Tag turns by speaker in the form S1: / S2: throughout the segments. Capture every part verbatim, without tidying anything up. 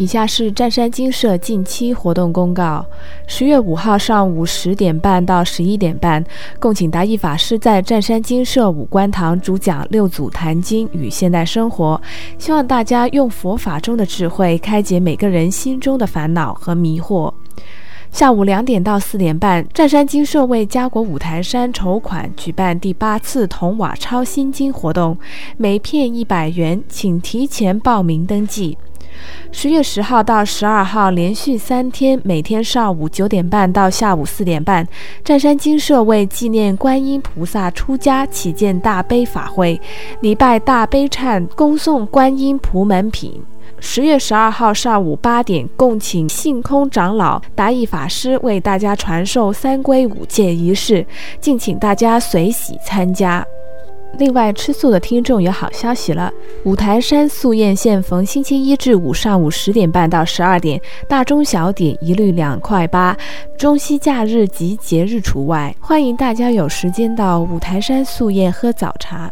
S1: 以下是湛山精舍近期活动公告。十月五号上午十点半到十一点半，共请达义法师在湛山精舍五观堂主讲六祖坛经与现代生活，希望大家用佛法中的智慧开解每个人心中的烦恼和迷惑。下午两点到四点半，湛山精舍为家国五台山筹款举办第八次铜瓦抄心经活动，每片一百元，请提前报名登记。十月十号到十二号连续三天，每天上午九点半到下午四点半，湛山精舍为纪念观音菩萨出家起建大悲法会，礼拜大悲忏，恭送观音普门品。十月十二号上午八点，共请性空长老达义法师为大家传授三皈五戒仪式，敬请大家随喜参加。另外，吃素的听众有好消息了，五台山素宴现逢星期一至五上午十点半到十二点，大中小点一律两块八，中西假日及节日除外，欢迎大家有时间到五台山素宴喝早茶。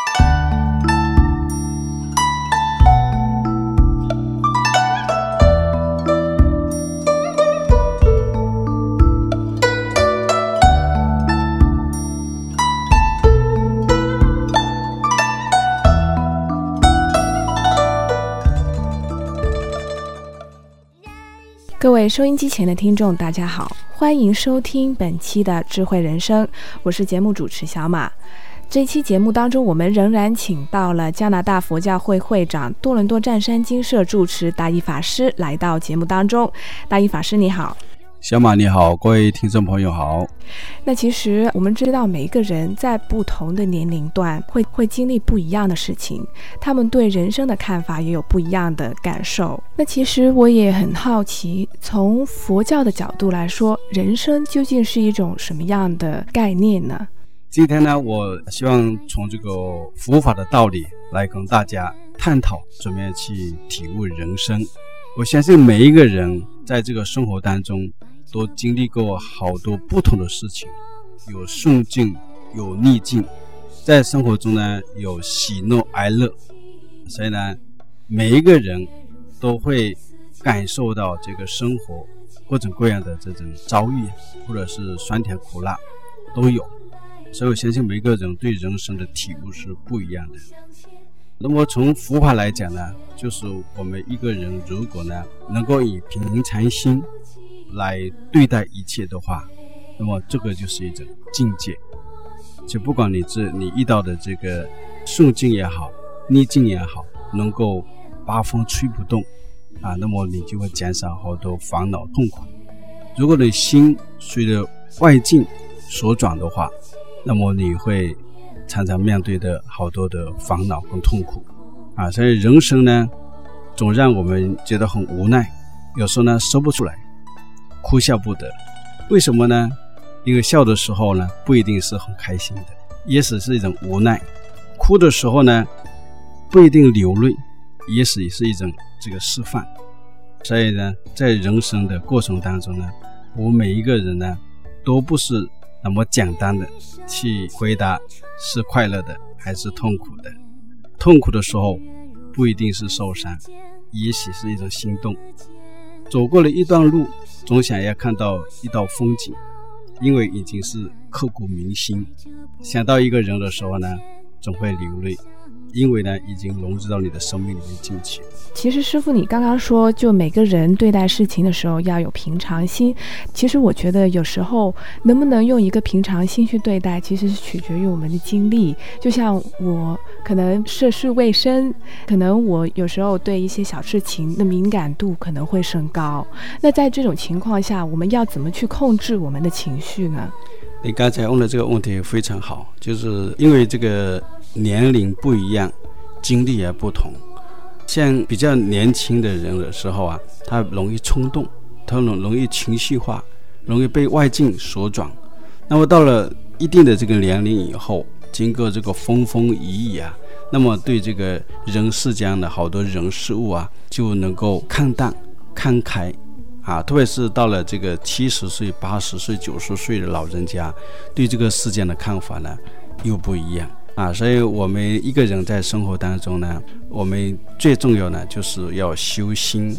S1: 各位收音机前的听众大家好，欢迎收听本期的智慧人生，我是节目主持小马。这一期节目当中，我们仍然请到了加拿大佛教会会长、多伦多湛山精舍住持达义法师来到节目当中。达义法师你好。
S2: 小马你好，各位听众朋友好。
S1: 那其实我们知道每一个人在不同的年龄段会会经历不一样的事情，他们对人生的看法也有不一样的感受。那其实我也很好奇，从佛教的角度来说，人生究竟是一种什么样的概念呢？
S2: 今天呢，我希望从这个佛法的道理来跟大家探讨，怎么样去体悟人生。我相信每一个人在这个生活当中都经历过好多不同的事情，有顺境有逆境，在生活中呢有喜怒哀乐，所以呢每一个人都会感受到这个生活各种各样的这种遭遇，或者是酸甜苦辣都有，所以我相信每个人对人生的体悟是不一样的。那么从佛法来讲呢，就是我们一个人如果呢能够以平常心来对待一切的话，那么这个就是一种境界。就不管你这你遇到的这个顺境也好，逆境也好，能够八风吹不动啊，那么你就会减少好多烦恼痛苦。如果你心随着外境所转的话，那么你会常常面对的好多的烦恼跟痛苦啊，所以人生呢总让我们觉得很无奈，有时候呢说不出来，哭笑不得。为什么呢？因为笑的时候呢不一定是很开心的，也许是一种无奈；哭的时候呢不一定流泪，也许是一种这个释放。所以呢在人生的过程当中呢，我们每一个人呢都不是那么简单的去回答是快乐的还是痛苦的。痛苦的时候不一定是受伤，也许是一种心动。走过了一段路，总想要看到一道风景，因为已经是刻骨铭心。想到一个人的时候呢，总会流泪，因为呢已经融入到你的生命里面进去。
S1: 其实师父你刚刚说就每个人对待事情的时候要有平常心，其实我觉得有时候能不能用一个平常心去对待，其实是取决于我们的经历。就像我可能涉世未深，可能我有时候对一些小事情的敏感度可能会升高，那在这种情况下我们要怎么去控制我们的情绪呢？
S2: 你刚才问的这个问题非常好，就是因为这个年龄不一样，经历也不同。像比较年轻的人的时候啊，他容易冲动，他容易情绪化，容易被外境所转。那么到了一定的这个年龄以后，经过这个风风雨雨啊，那么对这个人世间的好多人事物啊，就能够看淡看开啊。特别是到了这个七十岁八十岁九十岁的老人家，对这个世间的看法呢又不一样啊。所以我们一个人在生活当中呢，我们最重要呢就是要修心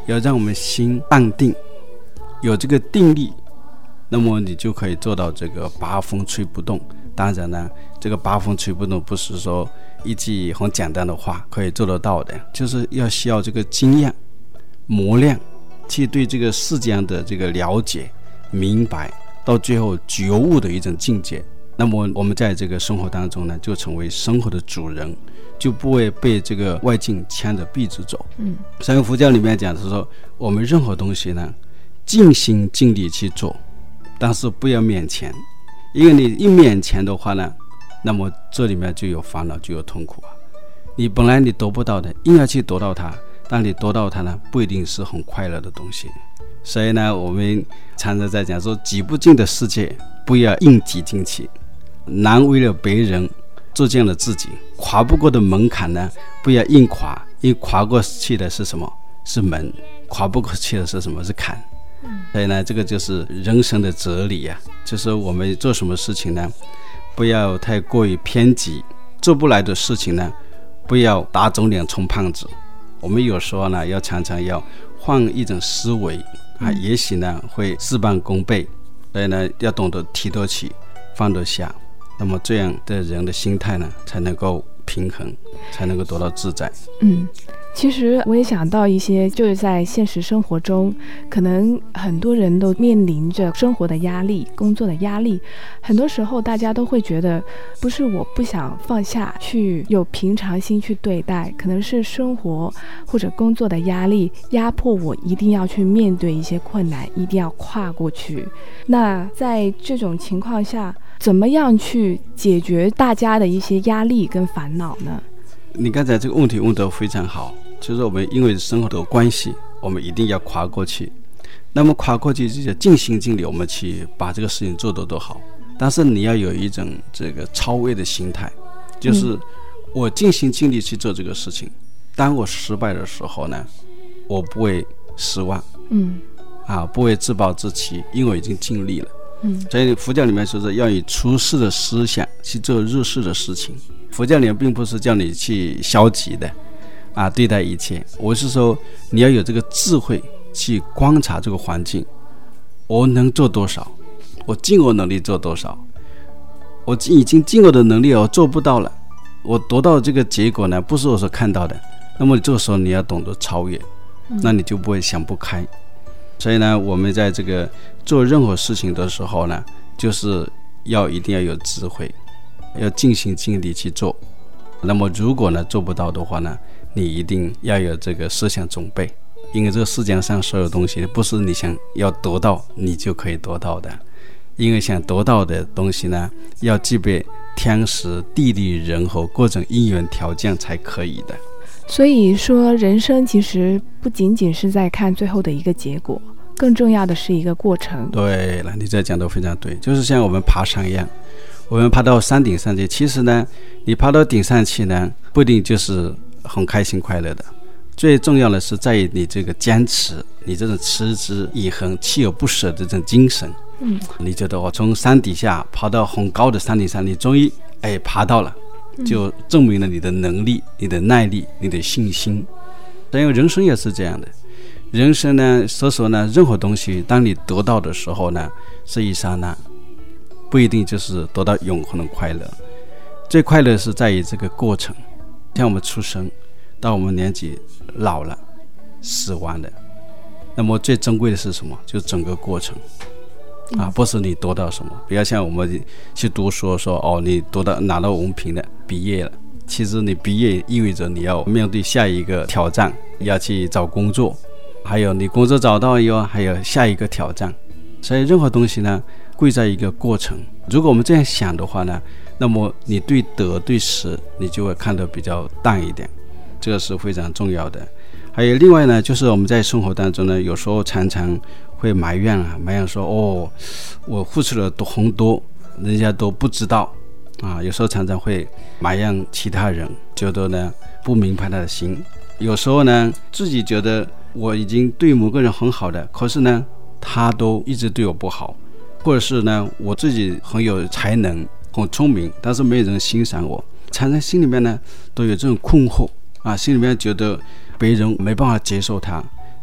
S2: 要让我们心淡定，有这个定力，那么你就可以做到这个八风吹不动。当然呢，这个八风吹不动不是说一句很简单的话可以做得到的，就是要需要这个经验磨练，去对这个世间的这个了解明白，到最后觉悟的一种境界。那么我们在这个生活当中呢，就成为生活的主人，就不会被这个外境牵着鼻子走。嗯，所以佛教里面讲是说，我们任何东西呢，尽心尽力去做，但是不要勉强，因为你一勉强的话呢，那么这里面就有烦恼，就有痛苦啊。你本来你得不到的，硬要去得到它，但你得到它呢，不一定是很快乐的东西。所以呢，我们常常在讲说，挤不进的世界，不要硬挤进去。难为了别人，做这样的自己。跨不过的门槛呢，不要硬跨，因为跨过去的是什么？是门。跨不过去的是什么？是坎。所以呢，这个就是人生的哲理啊，就是我们做什么事情呢，不要太过于偏激，做不来的事情呢，不要打肿脸充胖子。我们有时候呢，要常常要换一种思维啊，也许呢会事半功倍。所以呢，要懂得提得起，放得下。那么这样的人的心态呢，才能够平衡，才能够得到自在。
S1: 嗯，其实我也想到一些，就是在现实生活中，可能很多人都面临着生活的压力、工作的压力。很多时候大家都会觉得，不是我不想放下去有平常心去对待，可能是生活或者工作的压力压迫我一定要去面对一些困难，一定要跨过去。那在这种情况下，怎么样去解决大家的一些压力跟烦恼呢？
S2: 你刚才这个问题问得非常好，就是我们因为生活的关系，我们一定要跨过去。那么跨过去就是尽心尽力，我们去把这个事情做得多好。但是你要有一种这个超越的心态，就是我尽心尽力去做这个事情，当我失败的时候呢，我不会失望，嗯，啊，不会自暴自弃，因为我已经尽力了。嗯，所以佛教里面说是要以出世的思想去做入世的事情。佛教里面并不是叫你去消极的啊对待一切，我是说你要有这个智慧去观察这个环境，我能做多少，我尽我能力做多少，我已经尽我的能力，我做不到了，我得到这个结果呢，不是我所看到的，那么这个时候你要懂得超越，那你就不会想不开。所以呢，我们在这个做任何事情的时候呢，就是要一定要有智慧，要尽心尽力去做。那么如果呢做不到的话呢，你一定要有这个思想准备，因为这个世界上所有东西不是你想要得到你就可以得到的，因为想得到的东西呢，要具备天时地利人和各种因缘条件才可以的。
S1: 所以说人生其实不仅仅是在看最后的一个结果，更重要的是一个过程。
S2: 对了，你这讲得非常对，就是像我们爬山一样，我们爬到山顶上去，其实呢你爬到顶上去呢，不一定就是很开心快乐的，最重要的是在于你这个坚持，你这种持之以恒锲而不舍的这种精神。嗯，你觉得我从山底下爬到很高的山顶上，你终于哎爬到了，就证明了你的能力、你的耐力、你的信心。所以人生也是这样的，人生呢，所以说呢，任何东西当你得到的时候呢，是一刹那，不一定就是得到永恒的快乐。最快乐是在于这个过程，像我们出生到我们年纪老了死亡的，那么最珍贵的是什么？就是整个过程啊，不是你得到什么。不要像我们去读书说哦，你得到拿到文凭了，毕业了。其实你毕业意味着你要面对下一个挑战，要去找工作，还有你工作找到以后，还有下一个挑战。所以任何东西呢，贵在一个过程。如果我们这样想的话呢，那么你对得对失，你就会看得比较淡一点，这个是非常重要的。还有另外呢，就是我们在生活当中呢，有时候常常会埋怨啊，埋怨说哦，我付出了很多，人家都不知道啊。有时候常常会埋怨其他人，觉得呢不明白他的心。有时候呢，自己觉得我已经对某个人很好的，可是呢，他都一直对我不好，或者是呢，我自己很有才能、很聪明，但是没有人欣赏我，常常心里面呢都有这种困惑啊，心里面觉得别人没办法接受他，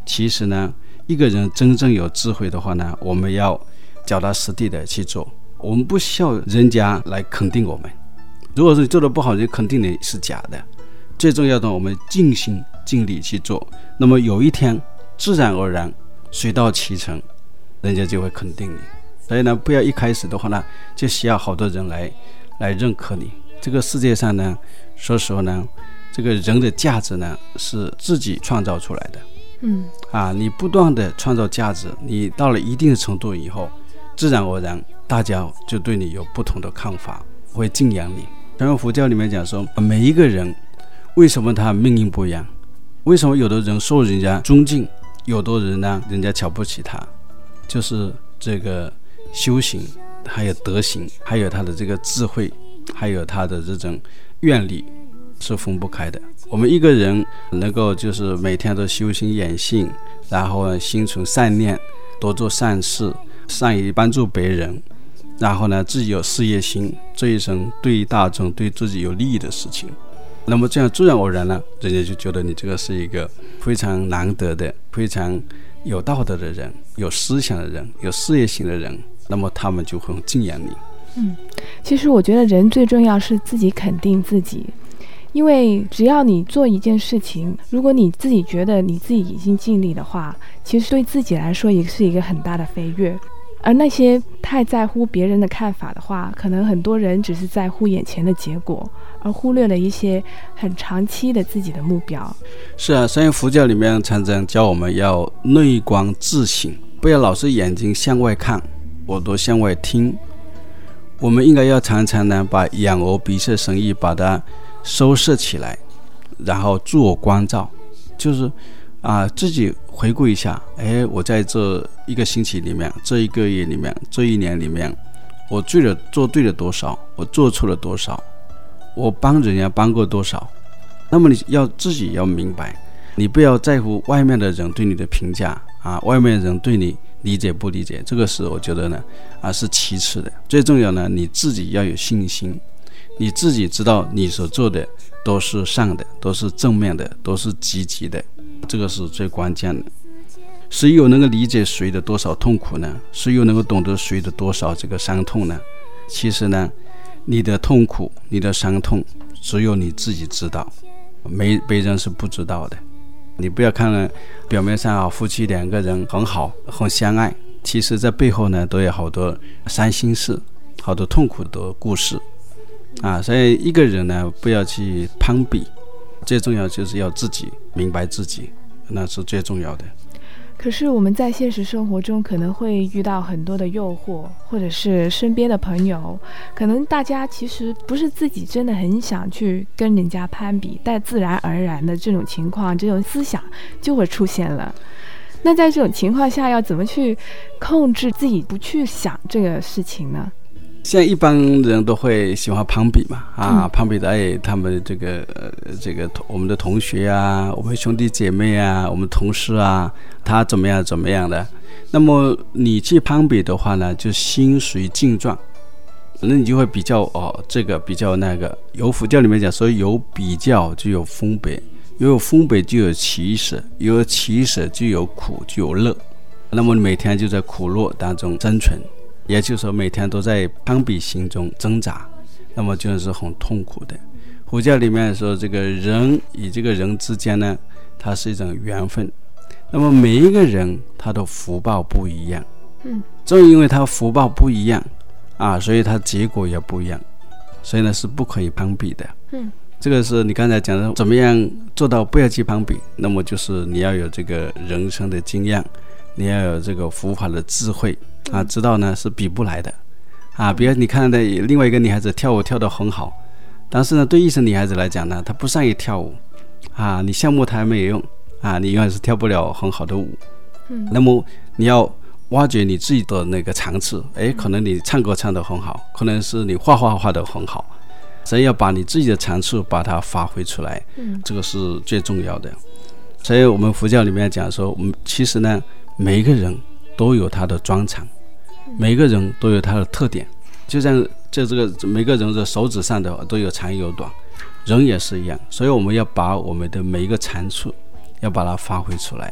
S2: 其实呢，一个人真正有智慧的话呢，我们要脚踏实地的去做，我们不需要人家来肯定我们。如果是做得不好，人肯定你是假的。最重要的，我们尽心尽力去做，那么有一天自然而然水到渠成，人家就会肯定你。所以呢，不要一开始的话呢，就需要好多人来来认可你。这个世界上呢，说实话呢，这个人的价值呢是自己创造出来的。
S1: 嗯
S2: 啊，你不断的创造价值，你到了一定的程度以后，自然而然大家就对你有不同的看法，会敬仰你。传统佛教里面讲说，每一个人为什么他命运不一样？为什么有的人受人家尊敬，有的人呢人家瞧不起他？就是这个修行，还有德行，还有他的这个智慧，还有他的这种愿力是分不开的。我们一个人能够就是每天都修行养性，然后心存善念，多做善事，善于帮助别人，然后呢自己有事业心，这一生对大众对自己有利益的事情，那么这样自然而然呢，人家就觉得你这个是一个非常难得的，非常有道德的人，有思想的人，有事业心的人，那么他们就会很敬仰你。
S1: 嗯，其实我觉得人最重要是自己肯定自己，因为只要你做一件事情，如果你自己觉得你自己已经尽力的话，其实对自己来说也是一个很大的飞跃。而那些太在乎别人的看法的话，可能很多人只是在乎眼前的结果，而忽略了一些很长期的自己的目标。
S2: 是啊，所以佛教里面常常教我们要内观自省，不要老是眼睛向外看，耳朵向外听。我们应该要常常呢把眼耳鼻舌身意把它收摄起来，然后自我关照，就是啊，自己回顾一下，哎，我在这一个星期里面，这一个月里面，这一年里面，我做了做对了多少，我做错了多少，我帮人家帮过多少。那么你要自己要明白，你不要在乎外面的人对你的评价啊，外面的人对你理解不理解，这个是我觉得呢啊是其次的。最重要呢，你自己要有信心，你自己知道你所做的都是善的，都是正面的，都是积极的，这个是最关键的。谁又能够理解谁的多少痛苦呢？谁又能够懂得谁的多少这个伤痛呢？其实呢，你的痛苦，你的伤痛，只有你自己知道，没别人是不知道的。你不要看了表面上啊，夫妻两个人很好，很相爱，其实在背后呢，都有好多伤心事，好多痛苦的故事啊。所以一个人呢，不要去攀比，最重要就是要自己明白自己，那是最重要的。
S1: 可是我们在现实生活中可能会遇到很多的诱惑，或者是身边的朋友，可能大家其实不是自己真的很想去跟人家攀比，但自然而然的这种情况，这种思想就会出现了。那在这种情况下，要怎么去控制自己不去想这个事情呢？
S2: 现在一般人都会喜欢攀比嘛，啊，攀比的哎，他们这个呃，这个我们的同学啊，我们兄弟姐妹啊，我们同事啊，他怎么样怎么样的。那么你去攀比的话呢，就心随境转，那你就会比较哦，这个比较那个。有佛教里面讲说，有比较就有分别，有分别就有取舍，有取舍就有苦就有乐。那么每天就在苦乐当中生存。也就是说每天都在攀比心中挣扎，那么就是很痛苦的。佛教里面说，这个人与这个人之间呢，它是一种缘分，那么每一个人他的福报不一样，嗯，正因为他福报不一样啊，所以他结果也不一样，所以呢是不可以攀比的。嗯，这个是你刚才讲的怎么样做到不要去攀比，那么就是你要有这个人生的经验，你要有这个佛法的智慧啊，知道呢是比不来的啊。比如你看的另外一个女孩子跳舞跳得很好，但是呢对一些女孩子来讲呢，她不善于跳舞啊，你羡慕她没有用啊，你永远是跳不了很好的舞。嗯，那么你要挖掘你自己的那个长处，哎，可能你唱歌唱得很好，可能是你画画画得很好，所以要把你自己的长处把它发挥出来，嗯，这个是最重要的。所以我们佛教里面讲说，我们其实呢每一个人都有他的专长，每个人都有他的特点，就像这这个每个人的手指上的都有长有短，人也是一样。所以我们要把我们的每一个长处要把它发挥出来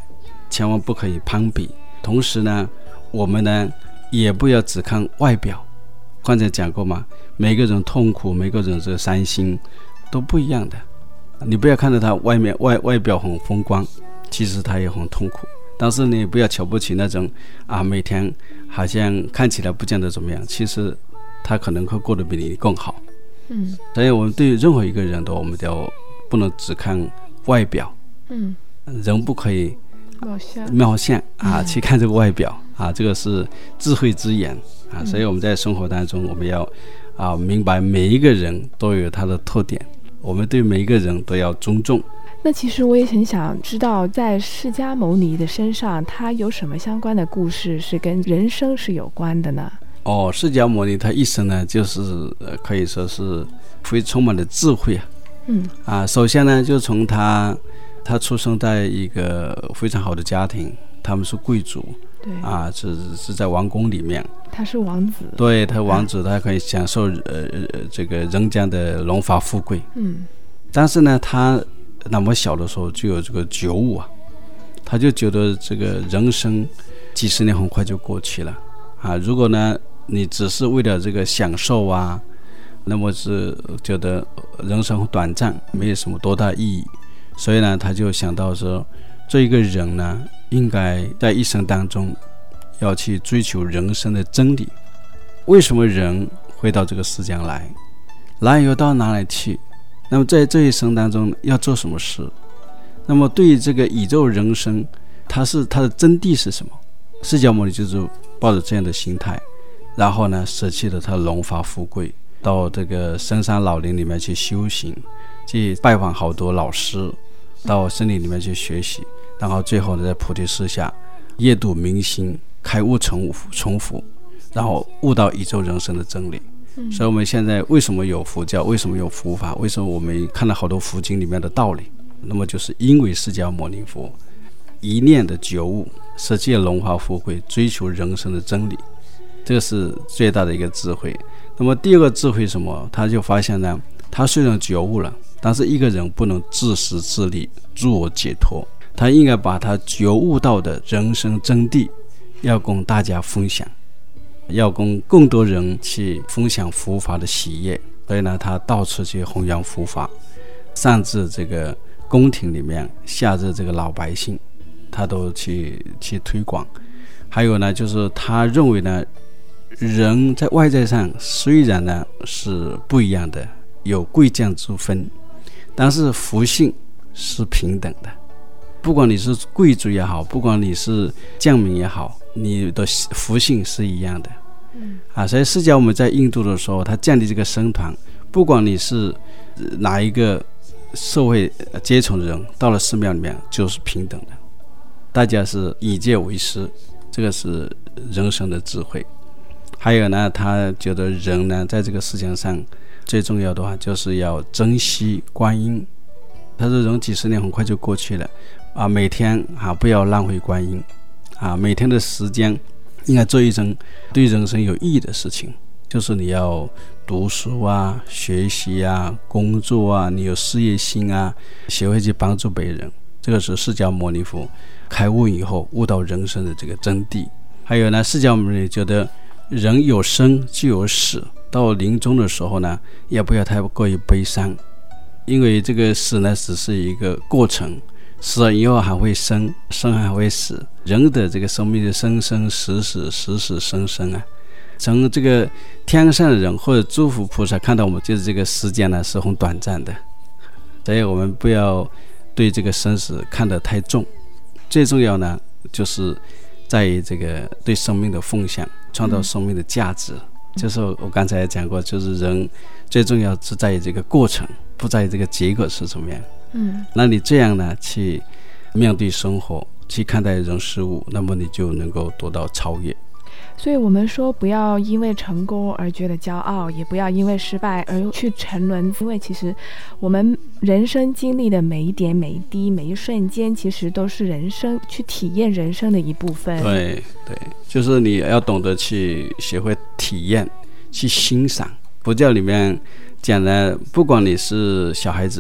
S2: 千万不可以攀比。同时呢，我们呢也不要只看外表。刚才讲过嘛，每个人痛苦，每个人这个伤心都不一样的。你不要看到他外面外外表很风光，其实他也很痛苦。但是你不要瞧不起那种啊，每天好像看起来不见得怎么样，其实他可能会过得比你更好。
S1: 嗯，
S2: 所以我们对任何一个人都，我们都不能只看外表。
S1: 嗯，
S2: 人不可以
S1: 貌相
S2: 貌相啊、嗯，去看这个外表啊，这个是智慧之言啊。所以我们在生活当中，我们要啊明白每一个人都有他的特点，我们对每一个人都要尊重。
S1: 那其实我也很想知道，在释迦牟尼的身上，他有什么相关的故事是跟人生是有关的呢？
S2: 哦，释迦牟尼他一生呢，就是呃可以说是非充满了智慧啊。
S1: 嗯
S2: 啊，首先呢，就从他他出生在一个非常好的家庭，他们是贵族，
S1: 对
S2: 啊，是是在王宫里面，
S1: 他是王子，
S2: 对，他王子，他可以享受呃这个人间的荣华富贵。
S1: 嗯，
S2: 但是呢，他那么小的时候就有这个觉悟啊，他就觉得这个人生几十年很快就过去了啊，如果呢你只是为了这个享受啊，那么是觉得人生很短暂，没有什么多大意义。所以呢，他就想到说，这一个人呢，应该在一生当中要去追求人生的真理。为什么人会到这个世间来？来以后到哪里去？那么在这一生当中要做什么事？那么对于这个宇宙人生，它是它的真谛是什么？释迦牟尼就是抱着这样的心态，然后呢，舍弃了他的荣华富贵，到这个深山老林里面去修行，去拜访好多老师，到森林里面去学习，然后最后呢，在菩提树下夜度明心，开悟成佛，然后悟到宇宙人生的真理。嗯、所以我们现在为什么有佛教，为什么有佛法，为什么我们看了好多佛经里面的道理，那么就是因为释迦牟尼佛一念的觉悟，舍弃了荣华富贵，追求人生的真理，这个是最大的一个智慧。那么第二个智慧什么？他就发现呢，他虽然觉悟了，但是一个人不能自食自利，自我解脱，他应该把他觉悟到的人生真谛要供大家分享，要供更多人去分享佛法的喜悦。所以呢，他到处去弘扬佛法，上至这个宫廷里面，下至这个老百姓，他都去去推广。还有呢，就是他认为呢，人在外在上虽然呢是不一样的，有贵贱之分，但是福性是平等的。不管你是贵族也好，不管你是将民也好，你的福性是一样的。嗯啊，所以释迦我们在印度的时候，他建立这个僧团，不管你是哪一个社会阶层的人，到了寺庙里面就是平等的，大家是以戒为师，这个是人生的智慧。还有呢，他觉得人呢，在这个世界上最重要的话，就是要珍惜观音。他说人几十年很快就过去了啊，每天啊不要浪费观音啊，每天的时间应该做一件对人生有意义的事情，就是你要读书啊、学习啊、工作啊，你有事业心啊，学会去帮助别人。这个是释迦牟尼佛开悟以后悟到人生的这个真谛。还有呢，释迦牟尼觉得人有生就有死，到临终的时候呢，也不要太过于悲伤，因为这个死呢只是一个过程，死了以后还会生，生还会死。人的这个生命的生生死死，死死生生啊，从这个天上的人或者诸佛菩萨看到我们，就是这个时间呢是很短暂的，所以我们不要对这个生死看得太重。最重要呢，就是在于这个对生命的奉献，创造生命的价值。嗯、就是我刚才讲过，就是人最重要是在于这个过程，不在于这个结果是怎么样。嗯，那你这样呢，去面对生活，去看待人事物，那么你就能够得到超越。
S1: 所以我们说，不要因为成功而觉得骄傲，也不要因为失败而去沉沦，因为其实我们人生经历的每一点每一滴每一瞬间，其实都是人生去体验人生的一部分。
S2: 对对，就是你要懂得去学会体验，去欣赏。佛教里面讲的，不管你是小孩子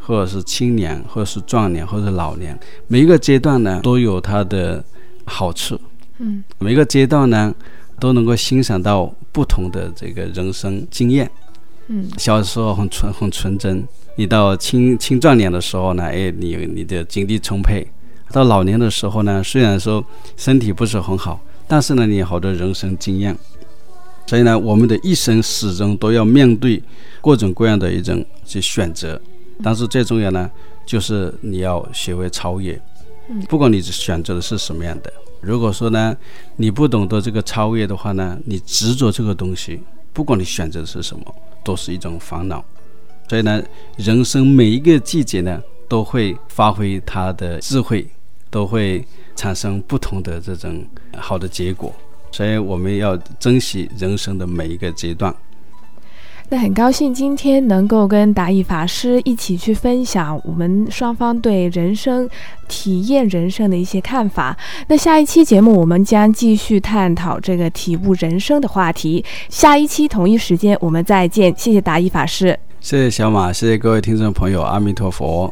S2: 或者是青年，或者是壮年，或者是老年，每一个阶段呢都有它的好处。
S1: 嗯，
S2: 每个阶段呢都能够欣赏到不同的这个人生经验。
S1: 嗯，
S2: 小时候很纯很纯真，你到青青壮年的时候呢，哎，你你的精力充沛；到老年的时候呢，虽然说身体不是很好，但是呢，你有好多人生经验。所以呢，我们的一生始终都要面对各种各样的一种去选择，但是最重要呢，就是你要学会超越。不管你选择的是什么样的，如果说呢，你不懂得这个超越的话呢，你执着这个东西，不管你选择的是什么，都是一种烦恼。所以呢，人生每一个季节呢，都会发挥它的智慧，都会产生不同的这种好的结果。所以我们要珍惜人生的每一个阶段。
S1: 那很高兴今天能够跟达义法师一起去分享我们双方对人生体验人生的一些看法。那下一期节目我们将继续探讨这个体悟人生的话题，下一期同一时间我们再见。谢谢达义法师。
S2: 谢谢小马，谢谢各位听众朋友，阿弥陀佛。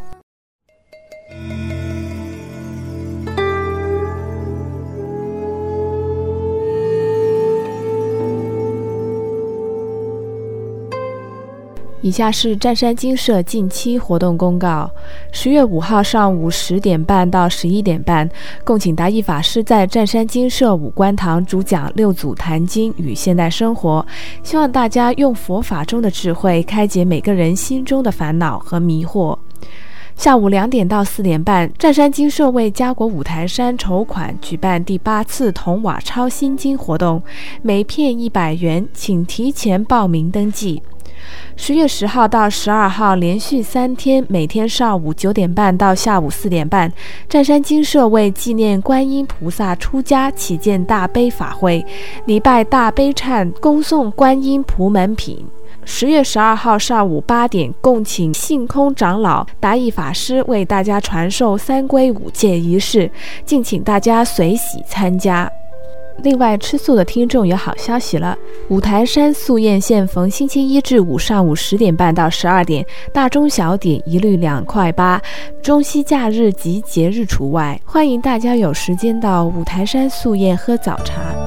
S1: 以下是湛山精舍近期活动公告：十月五号上午十点半到十一点半，共请达义法师在湛山精舍五观堂主讲六祖坛经与现代生活，希望大家用佛法中的智慧开解每个人心中的烦恼和迷惑。下午两点到四点半，湛山精舍为家国五台山筹款举办第八次铜瓦抄心经活动，每片一百元，请提前报名登记。十月十号到十二号连续三天，每天上午九点半到下午四点半，湛山精舍为纪念观音菩萨出家起建大悲法会，礼拜大悲忏，恭送观音普门品。十月十二号上午八点，共请性空长老达义法师为大家传授三皈五戒仪式，敬请大家随喜参加。另外，吃素的听众有好消息了，五台山素宴现逢星期一至五上午十点半到十二点，大中小点一律两块八，中西假日及节日除外，欢迎大家有时间到五台山素宴喝早茶。